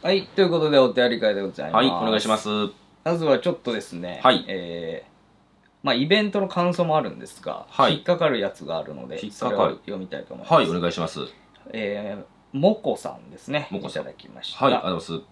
はい、ということでお手やり会でございます。 はい、お願いします。 まずはちょっとですね、 はいイベントの感想もあるんですが、 はい引っかかるやつがあるので、 引っかかるそれを読みたいと思います。 はい、お願いします。 もこさんですね、 もこさんいただきました。 はい、ありがとうございます。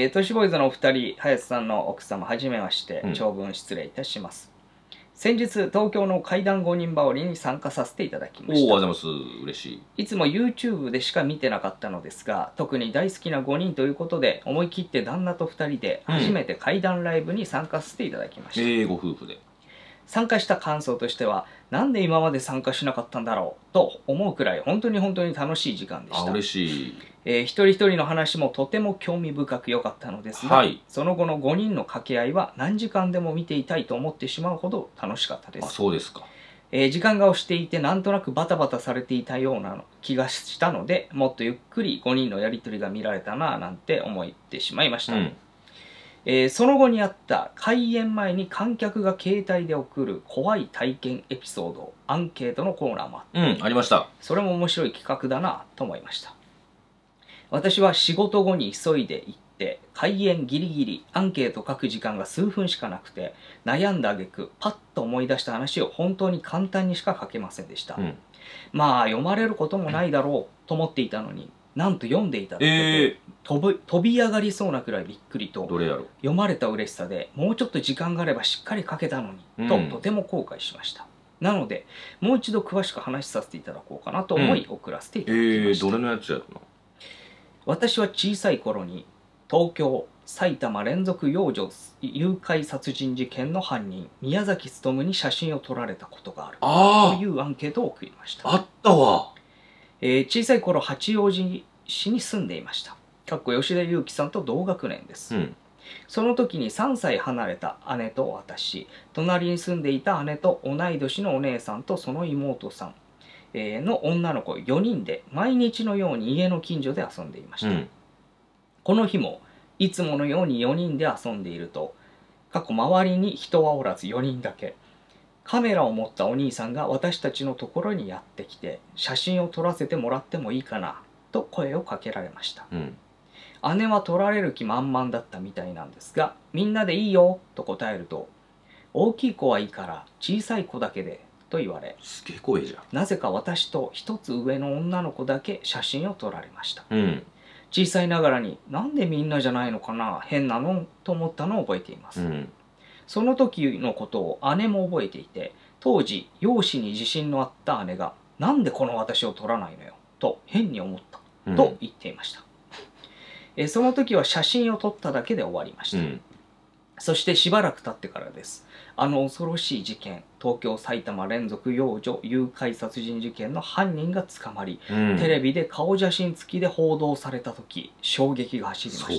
トシボーイズのお二人、林さんの奥様、はじめまして、長文失礼いたします。先日、東京の怪談5人羽織に参加させていただきました。 おー、ありがとうございます。嬉しい。 いつも YouTube でしか見てなかったのですが、特に大好きな5人ということで、思い切って旦那と2人で初めて怪談ライブに参加させていただきました。 ご夫婦で。 参加した感想としては、なんで今まで参加しなかったんだろうと思うくらい本当に楽しい時間でした。 嬉しい。 一人一人の話もとても興味深く良かったのですが、その後の5人の掛け合いは何時間でも見ていたいと思ってしまうほど楽しかったです。 そうですか。 時間が押していてなんとなくバタバタされていたような気がしたので、もっとゆっくり5人のやり取りが見られたななんて思ってしまいました。その後にあった開演前に観客が携帯で送る怖い体験エピソードアンケートのコーナーもあって、 ありました。 それも面白い企画だなと思いました。私は仕事後に急いで行って開演ギリギリアンケート書く時間が数分しかなくて、悩んだ挙句パッと思い出した話を本当に簡単にしか書けませんでした。まあ読まれることもないだろうと思っていたのに、なんと読んでいただけで、飛び上がりそうなくらいびっくりと、読まれた嬉しさでもうちょっと時間があればしっかり書けたのにと、とても後悔しました。なのでもう一度詳しく話させていただこうかなと思い送らせていただきました。 どれのやつやろな。 私は小さい頃に東京埼玉連続幼女誘拐殺人事件の犯人宮崎勉に写真を撮られたことがあるというアンケートを送りました。 あったわ。 小さい頃八王子市に住んでいました。吉田裕樹さんと同学年です。その時に3歳離れた姉と私、隣に住んでいた姉と同い年のお姉さんとその妹さんの女の子4人で毎日のように家の近所で遊んでいました。この日もいつものように4人で遊んでいると、周りに人はおらず4人だけ、カメラを持ったお兄さんが私たちのところにやってきて、写真を撮らせてもらってもいいかなと声をかけられました。姉は撮られる気満々だったみたいなんですが、みんなでいいよと答えると、大きい子はいいから小さい子だけでと言われ、 すげえ怖いじゃん。 なぜか私と一つ上の女の子だけ写真を撮られました。小さいながらに、なんでみんなじゃないのかな、変なのと思ったのを覚えています。その時のことを姉も覚えていて、当時容姿に自信のあった姉が、なんでこの私を撮らないのよと変に思ったと言っていました。その時は写真を撮っただけで終わりました。そしてしばらく経ってからです。恐ろしい事件、東京埼玉連続幼女誘拐殺人事件の犯人が捕まり、テレビで顔写真付きで報道された時、衝撃が走りました。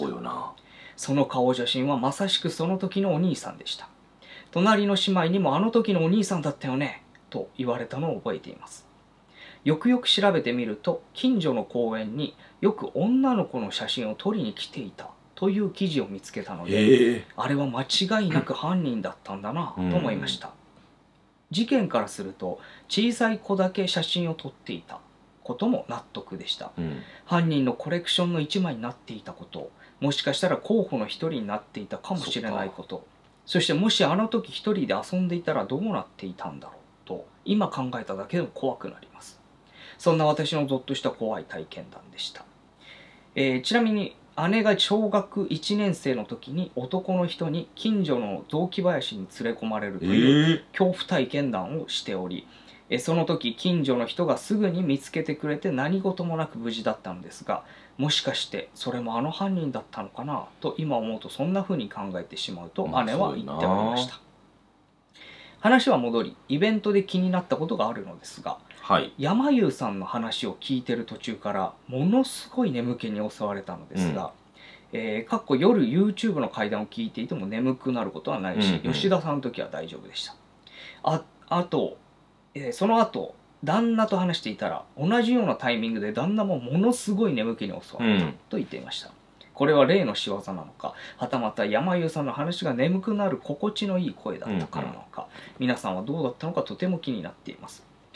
その顔写真はまさしくその時のお兄さんでした。隣の姉妹にもあの時のお兄さんだったよねと言われたのを覚えています。よくよく調べてみると、近所の公園によく女の子の写真を撮りに来ていたという記事を見つけたので、あれは間違いなく犯人だったんだなと思いました。事件からすると小さい子だけ写真を撮っていたことも納得でした。犯人のコレクションの一枚になっていたこと、もしかしたら候補の一人になっていたかもしれないこと、そしてもしあの時一人で遊んでいたらどうなっていたんだろうと今考えただけでも怖くなります。そんな私のゾッとした怖い体験談でした。ちなみに姉が小学1年生の時に男の人に近所の雑木林に連れ込まれるという恐怖体験談をしており、その時近所の人がすぐに見つけてくれて何事もなく無事だったのですが、もしかしてそれもあの犯人だったのかなと今思うと、そんな風に考えてしまうと姉は言っておりました。話は戻り、イベントで気になったことがあるのですが、山優さんの話を聞いてる途中からものすごい眠気に襲われたのですが、夜 YouTube の怪談を聞いていても眠くなることはないし、吉田さんの時は大丈夫でした。その後旦那と話していたら、同じようなタイミングで旦那もものすごい眠気に襲われたと言っていました。これは霊の仕業なのか、はたまた山優さんの話が眠くなる心地のいい声だったからなのか、皆さんはどうだったのかとても気になっています。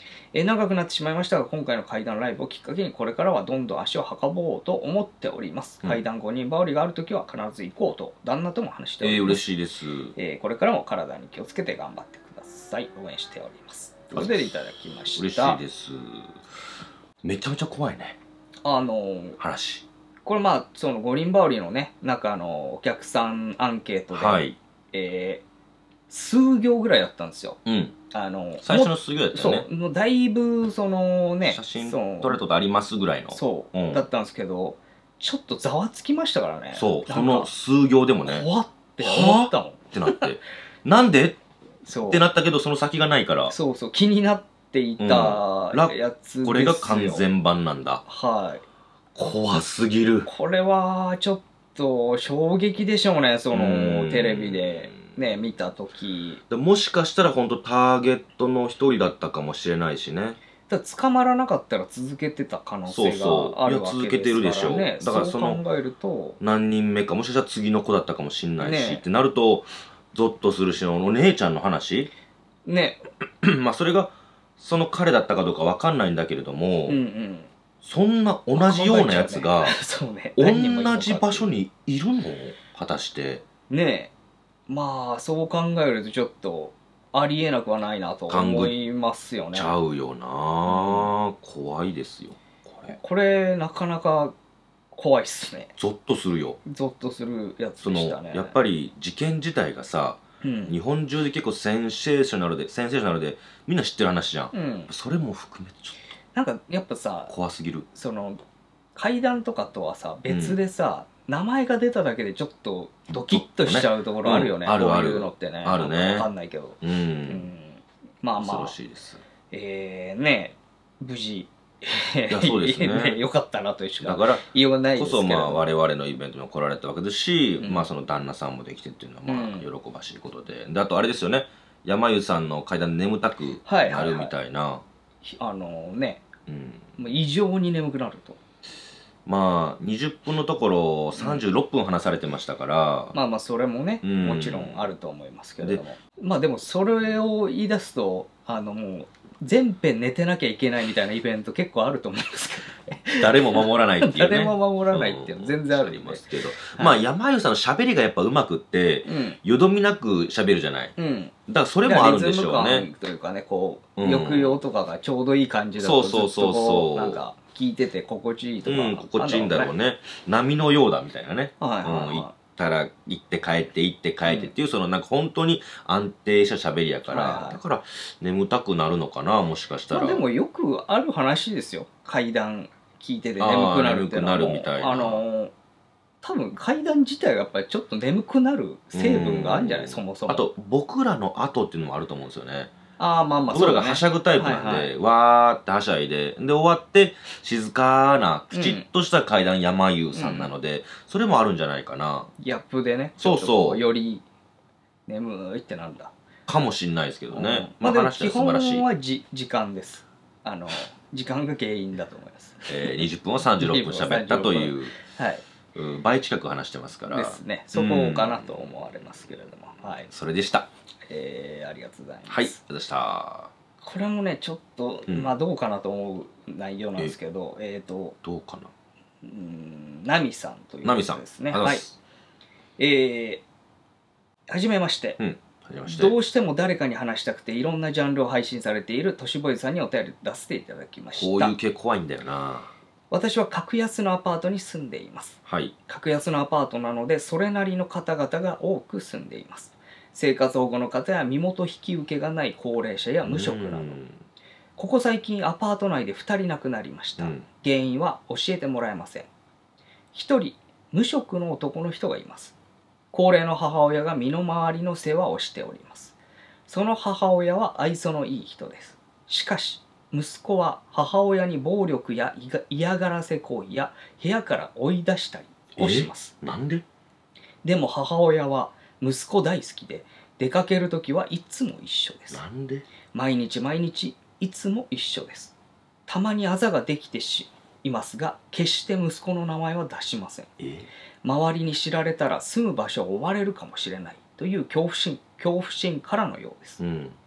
長くなってしまいましたが、今回の怪談ライブをきっかけにこれからはどんどん足を運ぼうと思っております。怪談5人羽織があるときは必ず行こうと旦那とも話しております。 嬉しいです。 これからも体に気をつけて頑張ってください。応援しております。ということでいただきました。 嬉しいです。めちゃめちゃ怖いね。 話。これまあその5人羽織のね、なんかお客さんアンケートで、はい、数行ぐらいだったんですよ。 うん。最初の数行だったよね。 そう、だいぶそのね、 写真撮れたことありますぐらいの。 そう、だったんですけど、ちょっとざわつきましたからね。 そう、その数行でもね。 怖って思ったもん。 ってなって。なんでってなったけど、その先がないから。 そうそう、気になっていたやつですよ。 これが完全版なんだ。 はい。 怖すぎる。 これはちょっと衝撃でしょうね、そのテレビでね見た時。 もしかしたら本当ターゲットの一人だったかもしれないしね。 だから捕まらなかったら続けてた可能性があるわけですからね。 続けてるでしょう。 だからそう考えると何人目か、もしかしたら次の子だったかもしれないし、ってなるとゾッとするし、お姉ちゃんの話ね。 まあそれがその彼だったかどうかわかんないんだけれども、そんな同じようなやつが同じ場所にいるの？果たしてねえ、まあそう考えるとちょっとありえなくはないなと思いますよね。 ちゃうよな、怖いですよこれなかなか怖いっすね。 ゾッとするよ。 ゾッとするやつでしたね。 やっぱり事件自体がさ、日本中で結構センセーショナルでみんな知ってる話じゃん、それも含めてちょっとなんかやっぱさ、 怖すぎる。 その怪談とかとはさ別でさ、名前が出ただけでちょっとドキッとしちゃうところあるよね。 あるある。 こういうのってね。 あるね。 わかんないけど。まあまあ。 恐ろしいです。 ね、無事。 いや、そうですね。 よかったなとしかだから言いようがないですけど。 こそまあ我々のイベントに来られたわけですし、まあその旦那さんもできてっていうのはまあ喜ばしいことで。で、あとあれですよね。山湯さんの階段で眠たくなるみたいな。 ね。異常に眠くなると。 まあ20分のところ36分話されてましたから、 まあまあそれもね、もちろんあると思いますけれども、まあでもそれを言い出すともう全編寝てなきゃいけないみたいなイベント結構あると思うんですけどね。 誰も守らないっていうね。 誰も守らないっていうの全然ありますけど、まあ山湯さんの喋りがやっぱうまくって、よどみなく喋るじゃない。だからそれもあるんでしょうね。 というかね、こう抑揚とかがちょうどいい感じだとずっとこうなんか聞いてて心地いいとか、 心地いいんだろうね。波のようだみたいなね。行ったら行って帰って行って帰ってっていう、そのなんか本当に安定した喋りやから、だから眠たくなるのかな、もしかしたら。 でもよくある話ですよ、怪談聞いてて眠くなるっていうのは。 眠くなるみたいな。 多分怪談自体がやっぱりちょっと眠くなる成分があるんじゃない、そもそも。 あと僕らの後っていうのもあると思うんですよね。 まあまあ僕らがはしゃぐタイプなんで、わーってはしゃいで、終わって静かなきちっとした階段山湯さんなので、それもあるんじゃないかな。 ギャップでね、 そうそう、 より眠いってなんだかもしんないですけどね。 まあでも基本は時間です。時間が原因だと思います。 20分は36分喋ったという、 はい、 倍近く話してますからですね。そこかなと思われますけれども、はい、 それでした。 ありがとうございます。 はい、ありがとうございました。 これもねちょっと、まあどうかなと思う内容なんですけど、 どうかな。 ナミさんという方ですね。はい。はじめまして。どうしても誰かに話したくていろんなジャンルを配信されている都市ボーイズさんにお便り出していただきました。 こういう系怖いんだよな。 私は格安のアパートに住んでいます。はい。格安のアパートなのでそれなりの方々が多く住んでいます。生活保護の方や身元引き受けがない高齢者や無職など、ここ最近アパート内で2人亡くなりました。原因は教えてもらえません。1人無職の男の人がいます。高齢の母親が身の回りの世話をしております。その母親は愛想のいい人です。しかし息子は母親に暴力や嫌がらせ行為や部屋から追い出したりをします。 なんで？ でも母親は息子大好きで出かけるときはいつも一緒です。 なんで？ 毎日いつも一緒です。たまにあざができていますが決して息子の名前は出しません。周りに知られたら住む場所を追われるかもしれないという恐怖心からのようです。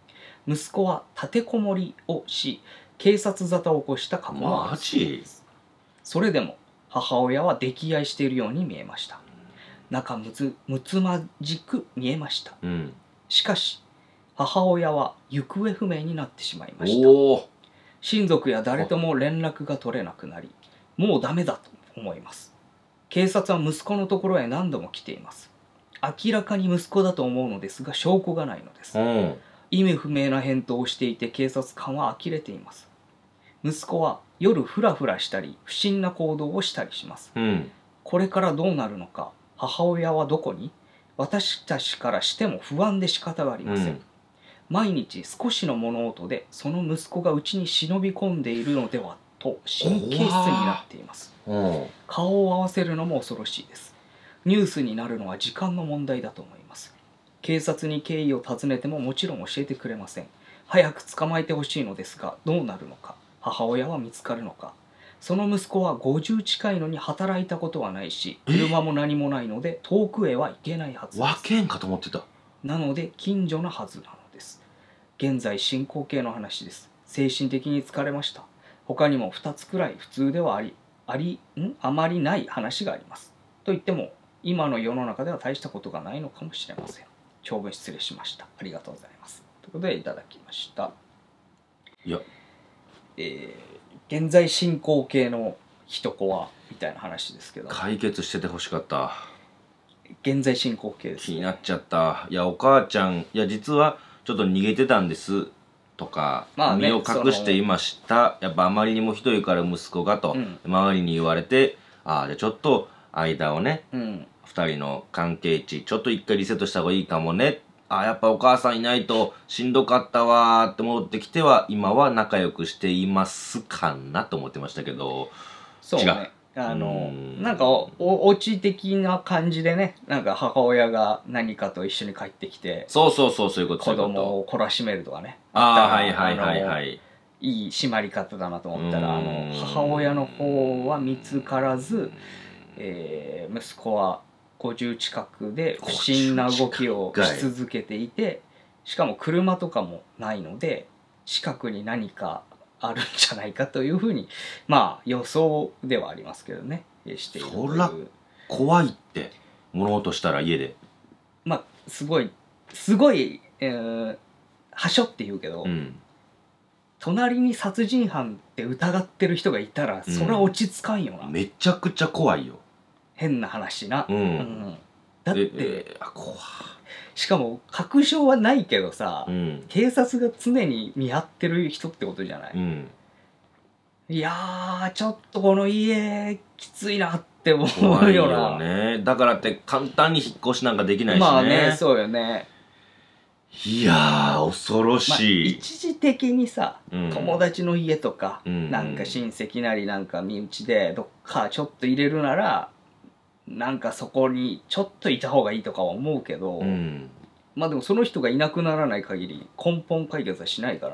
息子は立てこもりをし警察沙汰を起こした過去もあるそうです。それでも母親は溺愛しているように見えました。仲むつまじく見えました。しかし母親は行方不明になってしまいました。親族や誰とも連絡が取れなくなり、もうダメだと思います。警察は息子のところへ何度も来ています。明らかに息子だと思うのですが証拠がないのです。意味不明な返答をしていて警察官は呆れています。息子は夜フラフラしたり不審な行動をしたりします。これからどうなるのか、母親はどこに、私たちからしても不安で仕方がありません。毎日少しの物音でその息子がうちに忍び込んでいるのではと神経質になっています。顔を合わせるのも恐ろしいです。ニュースになるのは時間の問題だと思います。警察に経緯を尋ねてももちろん教えてくれません。早く捕まえてほしいのですがどうなるのか、母親は見つかるのか。その息子は50近いのに働いたことはないし車も何もないので遠くへは行けないはずです。 わけんかと思ってた。 なので近所のはずなのです。現在進行形の話です。精神的に疲れました。他にも2つくらい普通ではあまりない話があります。と言っても今の世の中では大したことがないのかもしれません。長文失礼しました。ありがとうございます。ということでいただきました。 いや、 現在進行形の一コアみたいな話ですけど、 解決しててほしかった。 現在進行形です、 気になっちゃった。いや、お母ちゃん、いや実はちょっと逃げてたんですとか、身を隠していました。やっぱあまりにもひどいから息子がと、周りに言われて、じゃあちょっと間をね、2人の関係値ちょっと一回リセットした方がいいかもね。やっぱお母さんいないとしんどかったわーって戻ってきては今は仲良くしていますかなと思ってましたけど、 そうね、なんかオチ的な感じでね、なんか母親が何かと一緒に帰ってきて、 そういうこと、 子供を懲らしめるとかね、いい締まり方だなと思ったら、母親の方は見つからず、息子は50近くで不審な動きをし続けていて、しかも車とかもないので近くに何かあるんじゃないかというふうに予想ではありますけどね、しているという。 そら怖いって、物音したら家で、 すごい、はしょって言うけど、隣に殺人犯って疑ってる人がいたらそりゃ落ち着かんよな、 めちゃくちゃ怖いよ。 変な話な、だってしかも確証はないけどさ、警察が常に見張ってる人ってことじゃない、いやーちょっとこの家きついなって思うよな。 ね、だからって簡単に引っ越しなんかできないしね。 そうよね。 いやー恐ろしい、 一時的にさ、友達の家とか、なんか親戚なりなんか身内でどっかちょっと入れるならなんかそこにちょっといた方がいいとかは思うけど、でもその人がいなくならない限り根本解決はしないから。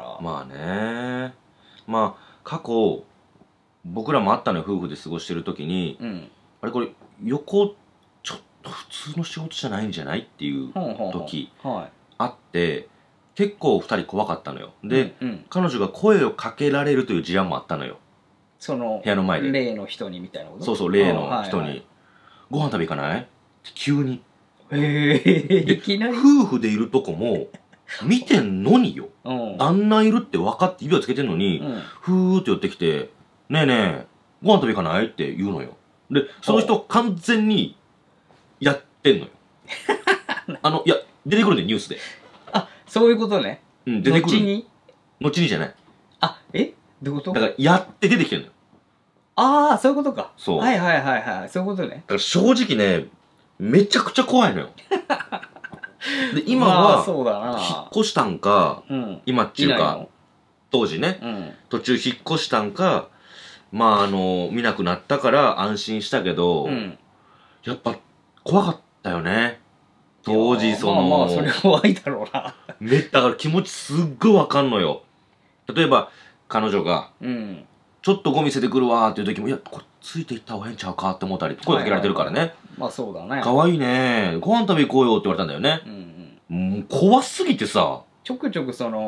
過去僕らもあったのよ、夫婦で過ごしてる時に、あれこれ横ちょっと普通の仕事じゃないんじゃないっていう時あって、結構2人怖かったのよ。で、彼女が声をかけられるという事案もあったのよ、 その部屋の前で。 例の人にみたいなこと。 例の人に、ご飯食べ行かないって急に。 いきなり夫婦でいるとこも見てんのによ、旦那いるって分かって指輪つけてんのに、ふーって寄ってきて、ねえねえご飯食べ行かないって言うのよ。でその人完全にやってんのよいや出てくるんでニュースで。 そういうことね。 出てくる。後にじゃない。 どういうこと？ だからやって出てきてんのよ。 そういうことか。 そう。 はいそういうことね。 だから正直ね、めちゃくちゃ怖いのよ。で今は引っ越したんか、今っていうか当時ね、途中引っ越したんか、見なくなったから安心したけど、やっぱ怖かったよね当時。 それ怖いだろうな。 だから気持ちすっごいわかんのよ。例えば彼女が、ちょっとゴミ捨ててくるわーっていう時も、いやこれついていった方がええんちゃうかって思ったり、声かけられてるからね。 そうだね。 可愛いね、ご飯食べ行こうよって言われたんだよね。もう怖すぎてさ、 ちょくちょくその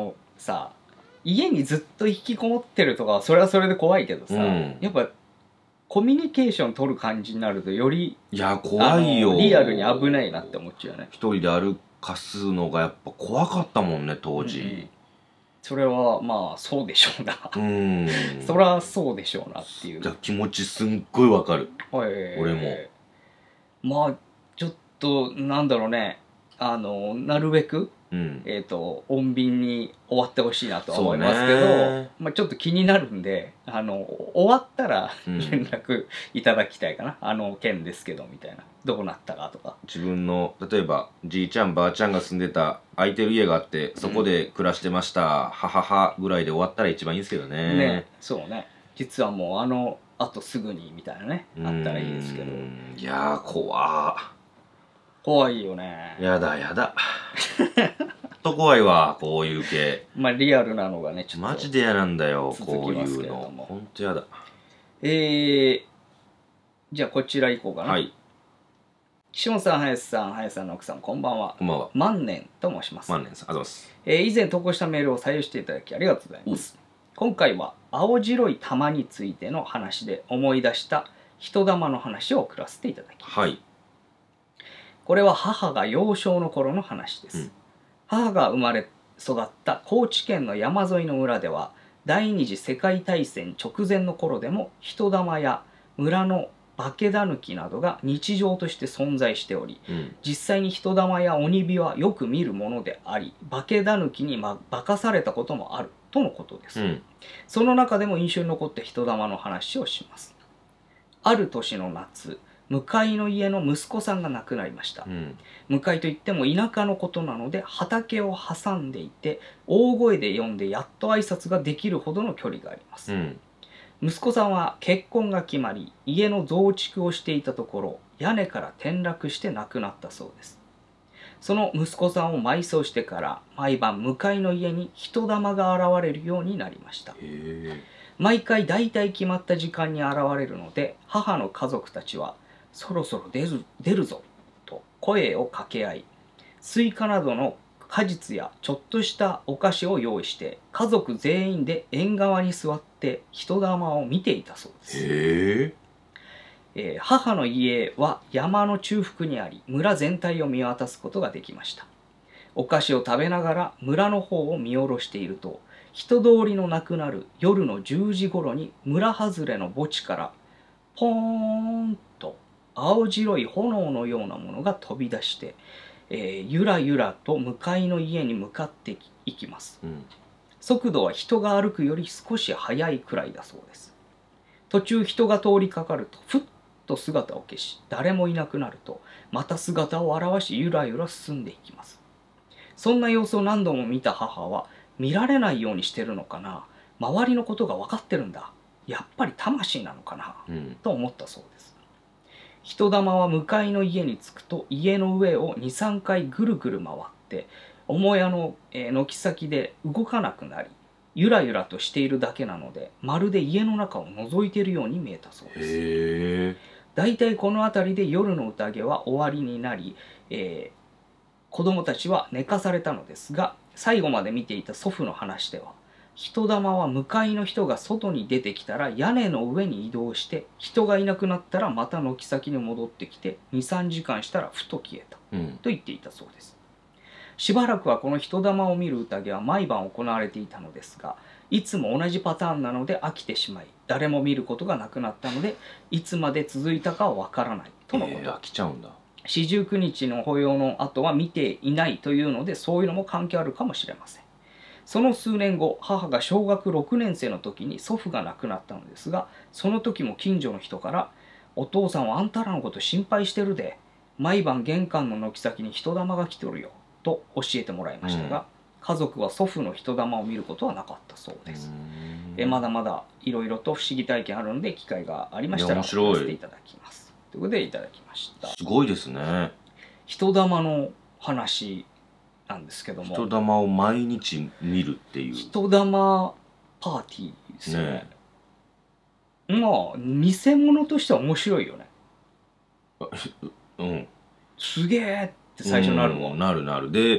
さ家にずっと引きこもってるとかそれはそれで怖いけどさ、やっぱコミュニケーション取る感じになるとよりいや怖いよ、 リアルに危ないなって思っちゃうね。 一人で歩かすのがやっぱ怖かったもんね当時、 それはまあそうでしょうなそりゃそうでしょうなっていう気持ちすんごいわかる、俺もまあちょっとなんだろうねなるべく穏便に終わってほしいなとは思いますけど、まあ、ちょっと気になるんで終わったら連絡いただきたいかな、件ですけどみたいなどうなったかとか。 自分の例えばじいちゃんばあちゃんが住んでた空いてる家があってそこで暮らしてました、はははぐらいで終わったら一番いいんですけどね。 そうね、実はもうあとすぐにみたいなねあったらいいですけど。 いやー怖いよね。 やだと怖いわこういう系。 まあリアルなのがねちょっとマジで嫌なんだよこういうの。ほんとやだ。 じゃあこちら行こうかな。 はい。 岸本さん、林さんの奥さん、こんばんは。 こんばんは。 万年と申します。 万年さん、ありがとうございます。 以前投稿したメールを採用していただきありがとうございます。今回は青白い玉についての話で思い出した人玉の話を送らせていただきます。 はい。 これは母が幼少の頃の話です。母が生まれ育った高知県の山沿いの村では第二次世界大戦直前の頃でも人玉や村の化け狸などが日常として存在しており、実際に人玉や鬼火はよく見るものであり化け狸に化かされたこともあるとのことです、その中でも印象に残った人玉の話をします。ある年の夏、向かいの家の息子さんが亡くなりました、向かいといっても田舎のことなので畑を挟んでいて大声で呼んでやっと挨拶ができるほどの距離があります、息子さんは結婚が決まり家の増築をしていたところ屋根から転落して亡くなったそうです。その息子さんを埋葬してから毎晩向かいの家に人玉が現れるようになりました。毎回だいたい決まった時間に現れるので母の家族たちはそろそろ出るぞと声を掛け合い、スイカなどの果実やちょっとしたお菓子を用意して家族全員で縁側に座って人玉を見ていたそうです。母の家は山の中腹にあり村全体を見渡すことができました。お菓子を食べながら村の方を見下ろしていると人通りのなくなる夜の10時頃に村外れの墓地からポーンと青白い炎のようなものが飛び出して、ゆらゆらと向かいの家に向かっていきます、速度は人が歩くより少し速いくらいだそうです。途中人が通りかかるとふっと姿を消し誰もいなくなるとまた姿を現しゆらゆら進んでいきます。そんな様子を何度も見た母は見られないようにしてるのかな、周りのことが分かってるんだ、やっぱり魂なのかな、と思ったそうです。人玉は向かいの家に着くと家の上を 2,3 回ぐるぐる回って母屋の軒先で動かなくなりゆらゆらとしているだけなのでまるで家の中を覗いているように見えたそうです。だいたいこの辺りで夜の宴は終わりになり、子供たちは寝かされたのですが最後まで見ていた祖父の話では人玉は向かいの人が外に出てきたら屋根の上に移動して人がいなくなったらまた軒先に戻ってきて 2,3 時間したらふと消えた、と言っていたそうです。しばらくはこの人玉を見る宴は毎晩行われていたのですがいつも同じパターンなので飽きてしまい誰も見ることがなくなったのでいつまで続いたかはわからないとのこと。 飽きちゃうんだ。 四十九日の法要の後は見ていないというのでそういうのも関係あるかもしれません。その数年後母が小学6年生の時に祖父が亡くなったのですがその時も近所の人から「お父さんはあんたらのこと心配してるで毎晩玄関の軒先に人玉が来てるよ」と教えてもらいましたが、家族は祖父の人玉を見ることはなかったそうです。まだまだいろいろと不思議体験あるので機会がありましたら教えていただきます。ということでいただきました。 すごいですね。 人玉の話なんですけども人玉を毎日見るっていう人玉パーティーですね。まあ偽物としては面白いよね。すげえって最初なるもん。 なるで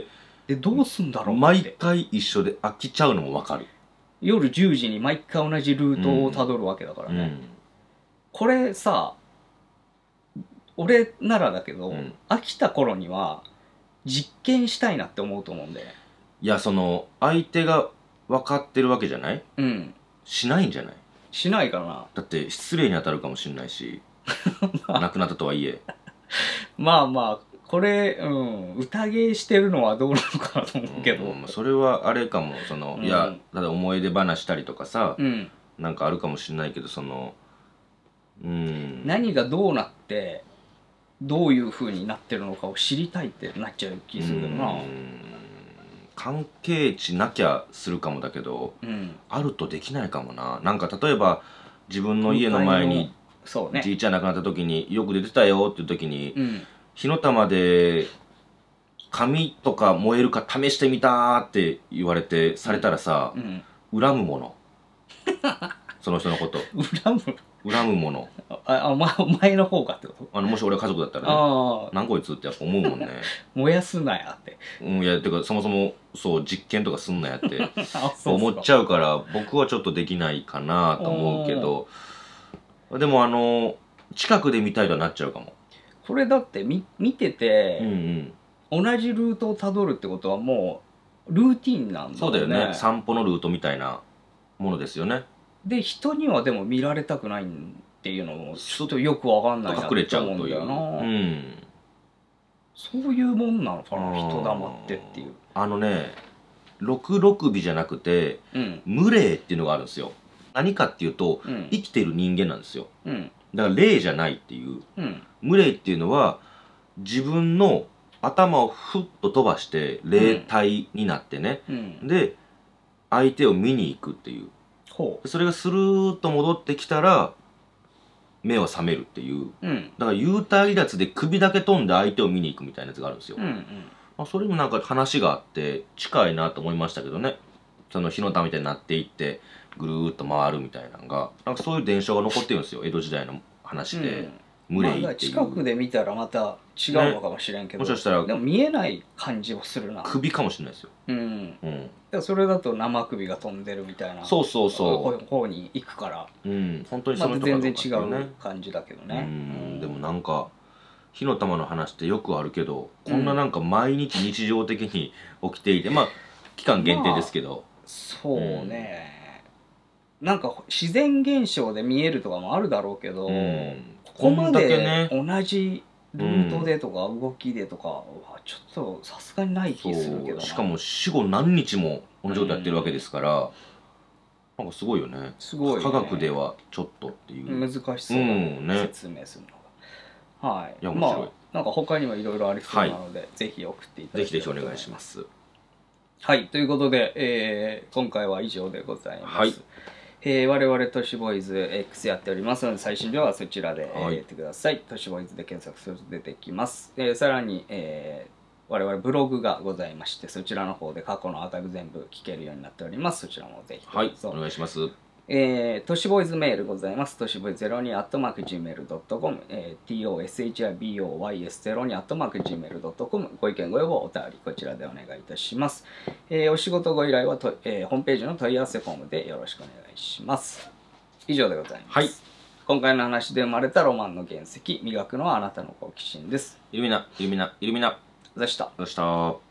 でどうすんだろうって毎回一緒で飽きちゃうのも分かる。 夜10時に毎回同じルートをたどるわけだからね、これさ俺ならだけど、飽きた頃には実験したいなって思うと思うんで。 いや、その相手が分かってるわけじゃない？しないんじゃない？ しないかな。 だって失礼に当たるかもしれないし亡くなったとはいえまあまあこれ、宴してるのはどうなのかなと思うけど、 それはあれかも。その、いや、だって思い出話したりとかさ、なんかあるかもしれないけど、その何がどうなってどういう風になってるのかを知りたいってなっちゃう気するけどな。 関係値なきゃするかもだけど、あるとできないかもな。なんか例えば自分の家の前にじいちゃん亡くなった時によく出てたよっていう時に、火の玉で紙とか燃えるか試してみたって言われてされたらさ、恨むものその人のこと恨むもの。 お前の方がってこと？ もし俺家族だったらね、なんこいつってやっぱ思うもんね燃やすなやって。 いや、てかそもそもそう実験とかすんなやって思っちゃうから、僕はちょっとできないかなと思うけど、でも近くで見たいとはなっちゃうかも。 これだって見てて、同じルートをたどるってことはもうルーティンなんだよね。 そうだよね。散歩のルートみたいなものですよね。 で人にはでも見られたくないっていうのもちょっとよくわかんないなと隠れちゃうという。 そういうもんなのかな、人黙ってっていう。 六六尾じゃなくて、無霊っていうのがあるんですよ。何かっていうと、生きてる人間なんですよ。だから霊じゃないっていう。無霊っていうのは自分の頭をふっと飛ばして霊体になってね、で相手を見に行くっていう。それがスルーッと戻ってきたら目は覚めるっていう、だから幽体離脱で首だけ飛んで相手を見に行くみたいなやつがあるんですよ。それもなんか話があって近いなと思いましたけどね。その火の玉みたいになっていってぐるーっと回るみたいなのが、なんかそういう伝承が残ってるんですよ、江戸時代の話で。無霊っていう、 近くで見たらまた違うのかもしれんけど、 もしかしたらでも見えない感じはするな。 首かもしれないですよ。 だからそれだと生首が飛んでるみたいなそう方に行くから、 本当にその人全然違う感じだけどね。 でもなんか火の玉の話ってよくあるけど、こんななんか毎日日常的に起きていて、まあ期間限定ですけど、 そうね、なんか自然現象で見えるとかもあるだろうけど、ここまで同じルートでとか動きでとかはちょっとさすがにない気するけどな。 しかも死後何日も同じことやってるわけですから、なんかすごいよね。すごいね。科学ではちょっとっていう難しそうだね、説明するのが。はい。いや面白い。なんか他にもいろい我々そうなので、ぜひ送っていただきたいと思います。 ぜひぜひお願いします。 はい、ということで、今回は以上でございます。我々都市ボーイズ X やっておりますので、最新情報はそちらでやってください。都市ボーイズで検索すると出てきます。さらに、我々ブログがございまして、そちらの方で過去のアーカイブ全部聞けるようになっております。そちらもぜひどうぞ。 お願いします。 都市ボーイズメールございます。都市ボーイズ 02@gmail.com、toshiboys02@gmail.com、 ご意見ご要望お便りこちらでお願いいたします。お仕事ご依頼はホームページの問い合わせフォームでよろしくお願いします。以上でございます。今回の話で生まれたロマンの原石、磨くのはあなたの好奇心です。 イルミナ。 でした。